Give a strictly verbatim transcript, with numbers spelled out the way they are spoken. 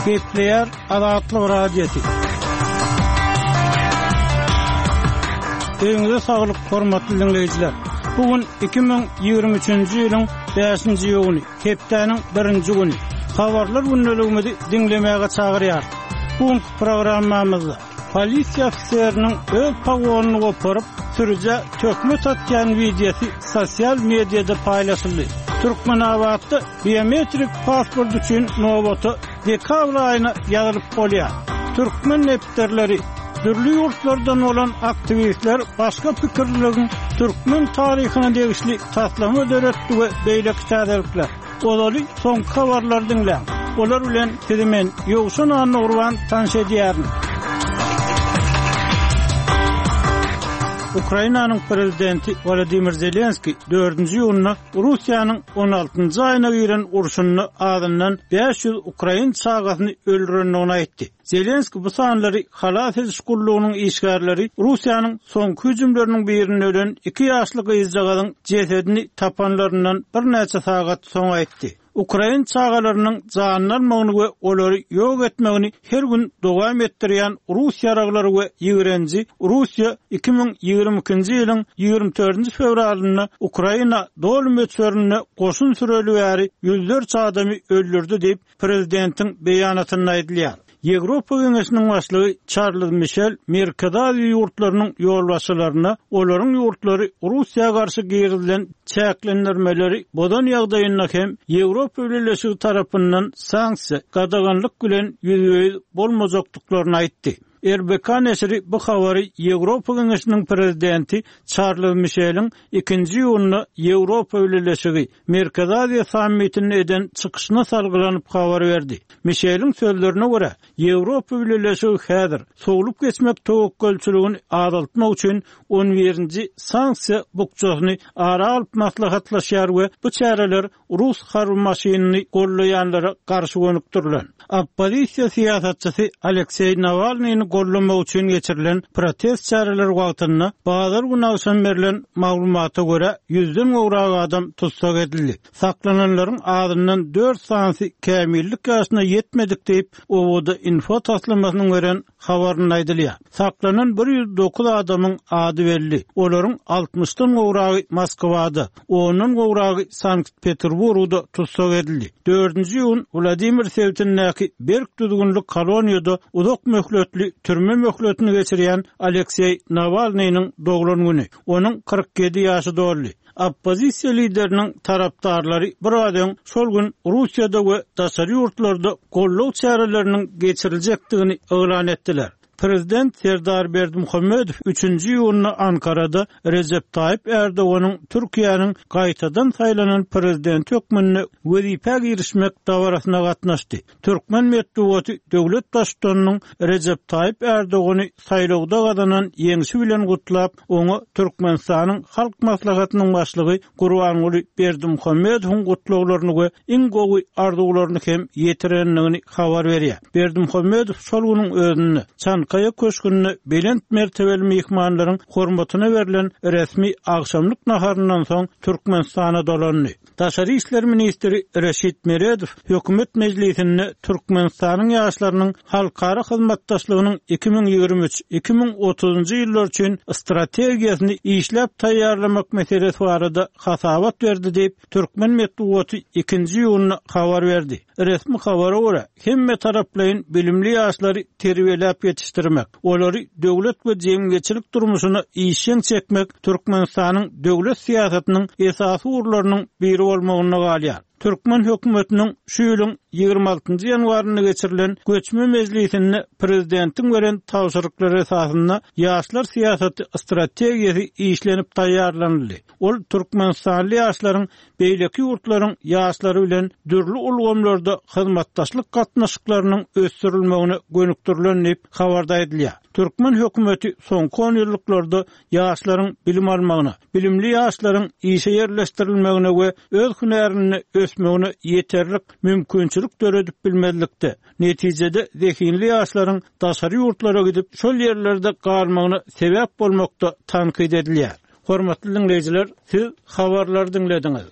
Gepleyer Azatlyk radiosu. Eňize saglyk, hormatly dinleyijiler. Bugün iki bin ýygrimi üçinji ýylyň beşinji ýylyny, hepdeniň birinji güni. Habarlar günneligimizi dinlemäge çagyrýar. Bugün programmamyzda polisiýa ofisieriniň öz pagonyny goparyp sürüje tökme satýan videosi sosial mediada paýlaşyldy. Türkmenabatda biometrik pasport üçin nowbaty dekabr aýyna ýazylyp bolýar. Türkmen nepterleri, türlü ýurtlardan olan aktivistler başga pikirlerini Türkmen taryhyna degişli taslama döretdi we beýle kitaplar. Olaly son habarlar dinleň. Olar bilen sizimen ýogşan anly urban tanış edýärin. Ukrainanyň prezidenti Volodymyr Zelenski dördünji ýylyna Russiýanyň on altynji aýyna giren urşuny adyndan beş ýüz Ukrain çagasyny öldürendigini aýtdy. Zelenski bu sanlary halas ediş gullugynyň işgärleri Russiýanyň soňky hüjümleriniň birinde ölen iki ýaşly gyzjagadyň jesedini tapanlaryndan bir näçe sagat soň aýtdy. Ukrain çağalarynyň janlanmagyny we olary ýok etmegini her gün dowam etdirýän Russiýa raglary we ýigrenji Russiýa iki bin ýygrimi ikinji ýylyň ýygrimi dördünji fevralyna Ukraina dolum ötürüne goşun süreli bäri ýüzlerçe adamy öldürdi diýip prezidentiň beýanatynda aýdylýar. Ýewropa Geňeşiniň başlygy Charles Michel Merkadawy ýurtlarynyň ýolbaşçylaryna olaryň ýurtlary Russiýa garşy gerilen çäklendirmeleri bodan ýagdaýyna hem Ýewropa Birleşigi tarapyndan sanksiýa gadaganlyk bilen ýüzüýüz bolmajakdyklaryny aýtdy. R B K nesri bu habary Ýewropa Geňeşiniň prezidenti Charles Michel'iň ikinji ýylyna Ýewropa Birleşigi Merkadawy sammitini eden çykyşyna salgylanyp habar berdi. Michel'iň sözlerine görä, Ýewropa Birleşigi häzir soglup geçmek towakkalçylygyny azaltmak üçin on birinji sanksiýa bukçasyny ara alyp maslahatlaşýar we bu çäreler Rus harby maşynyny gollaýanlara garşy gönükdirler. Opposisiýa siýasatçysy Aleksey Navalnyny gollamak üçin geçirilen protest çäreleri wagtynda bazar günagşam berilen maglumata görä yüzden gowrak adam tutsak edildi. Saklananlaryň adyndan dört sansy kämillik ýaşyna yetmedik diýip owada info taslamasyny gören habaryny aýdylýar. Saklanan bir ýüz dokuz adamyň ady belli. Olaryň altmışdan gowragy Moskwada, onun gowragy Sankt-Peterburgda tutsak edildi. dördünji ýyl Vladimir Sevtinäki Berk düzgünlük koloniýada uzak möhletli türme möhletini geçirýän Aleksey Navalnyň doglan güni. Onuň kırk ýedi ýaşy doldy. Oppozisiýa lideriniň tarapdarlary bir adam şol gün Russiýada we daşary ýurtlarda gollaw çäreleriniň geçiriljekdigini elan etdiler. Prezident Serdar Berdimuhammedow üçünji ýylyna Ankarada Recep Tayyip Erdoganyň Türkiýanyň gaýtadan saýlanan prezident hökmüne wezipä girişmek dawrasyna gatnaşdy. Türkmen medeniýeti döwlet başçysynyň Recep Tayyip Erdogany saýlawda gazanan ýeňişi bilen gutlap, onu Türkmenistanyň halk maslahatynyň başlygy Gurbanguly Berdimuhammedowyň gutlawlaryny we iň gowy arzularyny hem ýetirenligini habar berýär. Berdimuhammedow şol güniň özüni Kaya köşkünü belent mertebeli mihmanlaryň hormatyna berilen resmi akşamlyk naharyndan soň Türkmenistana dolandy. Daşary işler ministri Reşit Meredow hökümet meclisinde Türkmenistanyň ýaşlarynyň halkara hyzmatdaşlygynyň iki bin ýygrimi üç iki bin otuzunji ýyllar üçin strategiýasyny işläp taýýarlamak meselesi barada hasabat berdi diýip Türkmen medeniýeti ikinji ýylyna habar berdi. Resmi habara görä, hemme taraplaryň bilimli ýaşlary terbiýelep ýetişdirmek, olary döwlet we jemgyýetçilik durmuşyna işen çekmek Türkmenistanyň döwlet siýasatynyň esasy urlarynyň biri bolmagyna galýar. Türkmen hökümetiniň şu ýylyň ýygrimi altynji ýanwaryna geçirilen göçme meclisinde prezidentiň beren tawşyryklary esasynda ýaşlar siýasaty strategiýasy işlenip taýýarlandy. Ol Türkmenistanly ýaşlaryň beýleki ýurtlaryň ýaşlary bilen dürli ulgamlarda hyzmatdaşlyk gatnaşyklarynyň ösdürilmegine gönükdirilen diýip habarda edilýär. Türkmen hökümeti soňky on ýyllarda ýaşlaryň bilim almagyna, bilimli ýaşlaryň işe ýerleşdirilmegine we öz hünerini ösmegine ýeterlik mümkinçilik döredip bilmezlikde. Netijede zehinli ýaşlaryň daşary ýurtlara gidip şol ýerlerde galmagyna sebäp bolmakda tankyd edilýär. Hormatly dinleyijiler, siz habarlar dinlediňiz.